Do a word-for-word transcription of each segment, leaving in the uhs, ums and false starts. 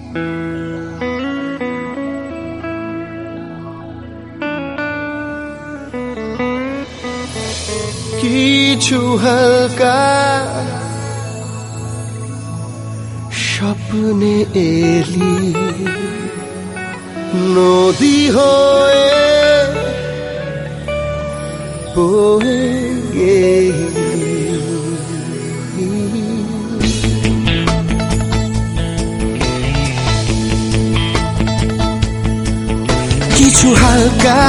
কিছু হালকা স্বপ্নে এলি নদী হয়ে বয়ে গেলি। কিছু হালকা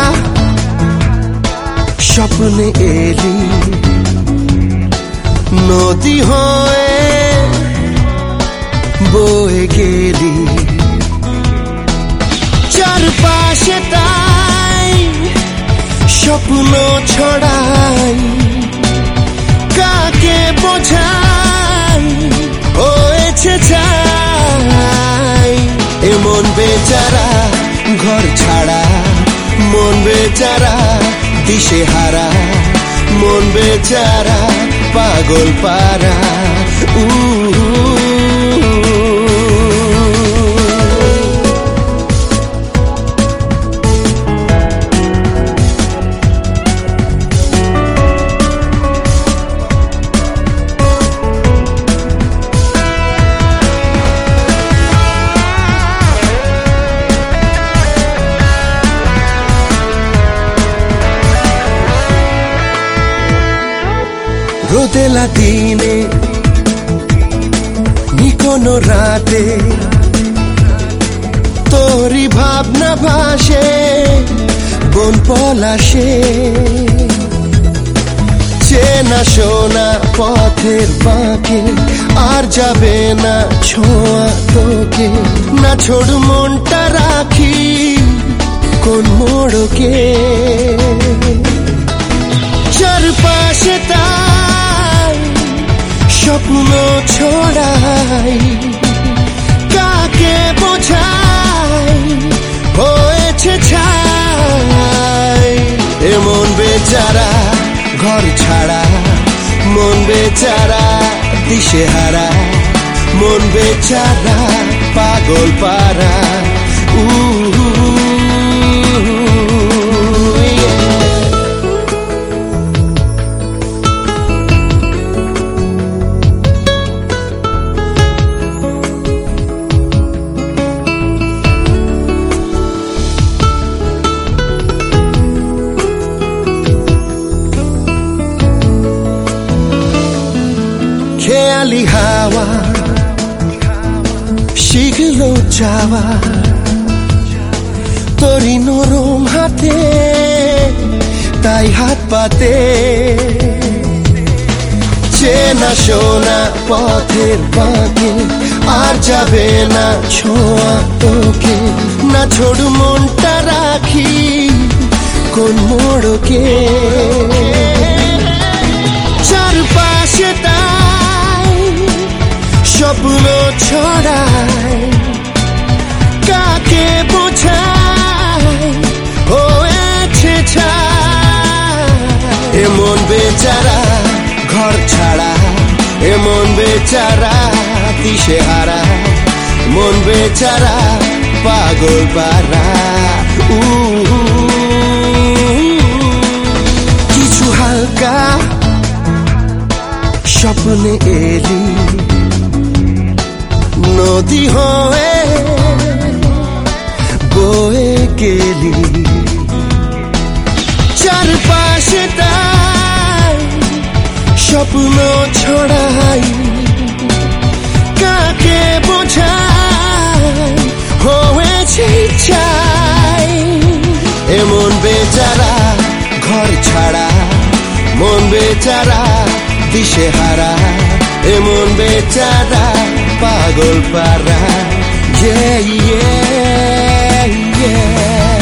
স্বপ্নে এলি নদী হয়ে বয়ে গেলি। চারপাশে তাই স্বপ্ন ছড়াই, কাকে বোঝাই হয়েছে চাই। এমন বেচারা ঘর ছাড়া, মন বেচারা দিশে হারা, মন বেচারা পাগল পারা। উ রোদেলা দিনে নিকোনো রাতে তোরি ভাবনা ভাসে বন পলাশে। চেনা শোনা পথের বাঁকে আর যাবে না ছোঁয়া তোকে। না ছোড় মনটা রাখি কোন মোড়কে। চারপাশে তাই স্বপ্ন ছড়াই, কাকে বোঝাই হয়েছে ছাই। এমন বেচারা ঘর ছাড়া, মন বেচারা দিশে হারা, মন বেচারা পাগল পারা। উ খেয়ালি হাওয়া শিখলো যাওয়া তোরি নরম হাতে, তাই হাত পাতে। চেনা শোনা পথের বাঁকে আর যাবে না ছোঁয়া তোকে। না ছোড় মনটা রাখি কোন মোড়কে। চারপাশে তাই স্বপ্ন ছড়াই, কাকে বোঝাই হয়েছে ছাই। এমন বেচারা ঘর ছাড়া, এমন বেচারা দিশে হারা, মন বেচারা পাগল পারা। উ কিছু হালকা স্বপ্নে এলি নদী হয়ে বয়ে গেলি। চারপাশে তাই স্বপ্ন ছড়াই, কাকে বোঝাই হয়েছে চাই। এমন বেচারা ঘর ছাড়া, মন বেচারা দিশে হারা, এমন বেচারা পাগল পারা। Yeah, yeah, yeah.